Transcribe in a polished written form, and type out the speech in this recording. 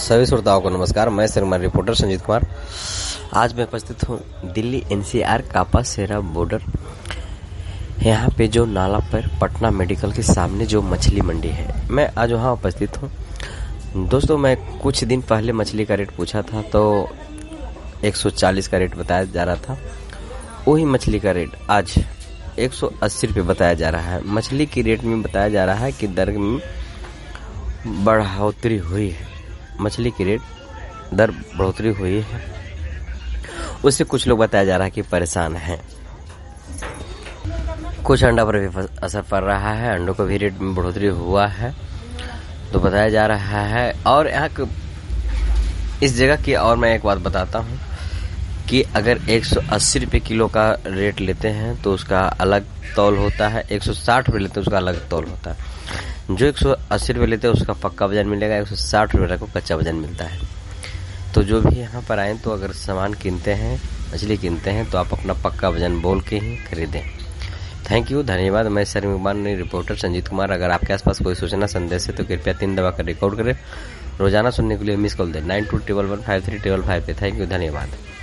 सभी श्रोताओं को नमस्कार। मैं श्रीमान रिपोर्टर संजीत कुमार। आज मैं उपस्थित हूँ Delhi NCR Kapashera border. यहाँ पे जो नाला पर पटना मेडिकल के सामने जो मछली मंडी है, मैं आज वहाँ उपस्थित हूँ। दोस्तों, मैं कुछ दिन पहले मछली का रेट पूछा था तो 140 का रेट बताया जा रहा था। वही मछली का रेट आज 180 रुपये बताया जा रहा है। मछली की रेट में बताया जा रहा है कि दर में बढ़ोतरी हुई है। मछली की रेट दर बढ़ोतरी हुई है, उससे कुछ लोग बताया जा रहा है कि परेशान हैं। कुछ अंडा पर भी असर पड़ रहा है, अंडों का भी रेट में बढ़ोतरी हुआ है तो बताया जा रहा है। और यहाँ इस जगह की और मैं एक बात बताता हूँ कि अगर 180 रुपये किलो का रेट लेते हैं तो उसका अलग तौल होता है, 160 रुपये लेते हैं उसका अलग तौल होता है। जो 180 रुपये लेते हैं उसका पक्का वजन मिलेगा, 160 रुपये को कच्चा वजन मिलता है। तो जो भी यहाँ पर आए तो अगर सामान किनते हैं, मछली किनते हैं तो आप अपना पक्का वजन बोल के ही खरीदें। थैंक यू, धन्यवाद। मैं शर्मिमान रिपोर्टर संजीत कुमार। अगर आपके आसपास कोई सूचना संदेश है तो कृपया 3 दबाकर रिकॉर्ड करें। रोजाना सुनने के लिए मिस कॉल दें 9211153555 पे। थैंक यू, धन्यवाद।